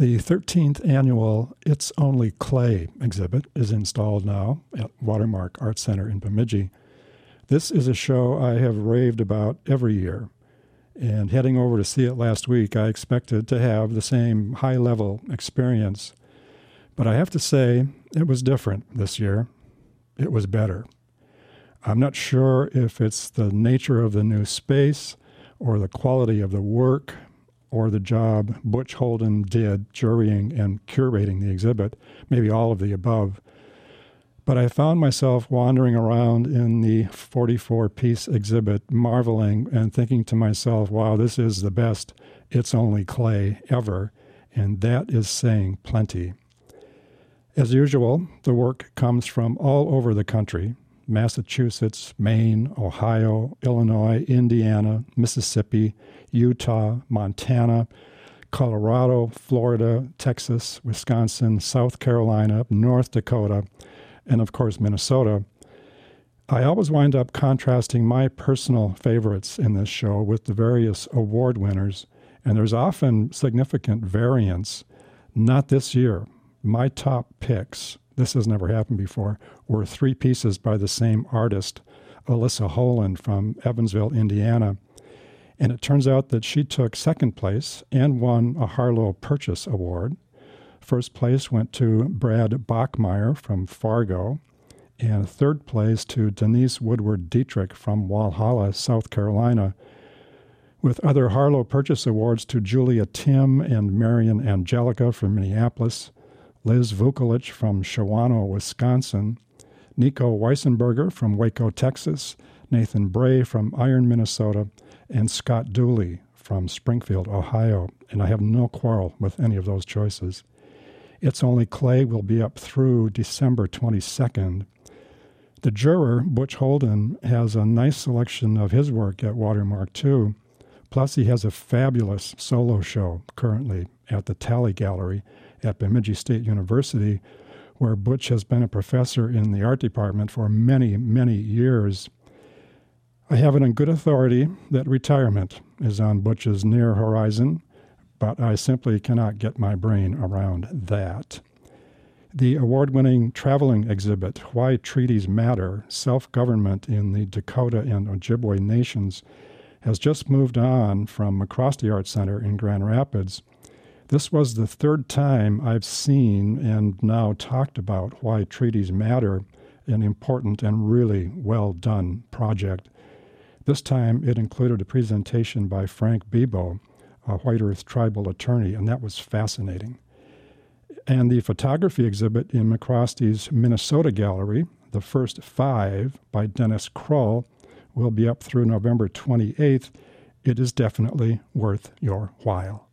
The 13th annual It's Only Clay exhibit is installed now at Watermark Art Center in Bemidji. This is a show I have raved about every year, and heading over to see it last week, I expected to have the same high-level experience. But I have to say, it was different this year. It was better. I'm not sure if it's the nature of the new space or the quality of the work or the job Butch Holden did jurying and curating the exhibit, maybe all of the above. But I found myself wandering around in the 44-piece exhibit, marveling and thinking to myself, wow, this is the best It's Only Clay ever, and that is saying plenty. As usual, the work comes from all over the country: Massachusetts, Maine, Ohio, Illinois, Indiana, Mississippi, Utah, Montana, Colorado, Florida, Texas, Wisconsin, South Carolina, North Dakota, and of course Minnesota. I always wind up contrasting my personal favorites in this show with the various award winners, and there's often significant variance. Not this year. My top picks, this has never happened before, were 3 pieces by the same artist, Alyssa Holand from Evansville, Indiana. And it turns out that she took second place and won a Harlow Purchase Award. First place went to Brad Bachmeyer from Fargo, and third place to Denise Woodward Dietrich from Walhalla, South Carolina, with other Harlow Purchase Awards to Julia Tim and Marian Angelica from Minneapolis, Liz Vukolich from Shawano, Wisconsin, Nico Weissenberger from Waco, Texas, Nathan Bray from Iron, Minnesota, and Scott Dooley from Springfield, Ohio. And I have no quarrel with any of those choices. It's Only Clay will be up through December 22nd. The juror, Butch Holden, has a nice selection of his work at Watermark, too. Plus, he has a fabulous solo show currently at the Talley Gallery at Bemidji State University, where Butch has been a professor in the art department for many, many years. I have it on good authority that retirement is on Butch's near horizon, but I simply cannot get my brain around that. The award-winning traveling exhibit, Why Treaties Matter, Self-Government in the Dakota and Ojibwe Nations, has just moved on from McCrosty Art Center in Grand Rapids. This was the 3rd time I've seen and now talked about Why Treaties Matter, an important and really well-done project. This time it included a presentation by Frank Bebo, a White Earth tribal attorney, and that was fascinating. And the photography exhibit in McCrosty's Minnesota Gallery, the first 5 by Dennis Kroll, will be up through November 28th. It is definitely worth your while.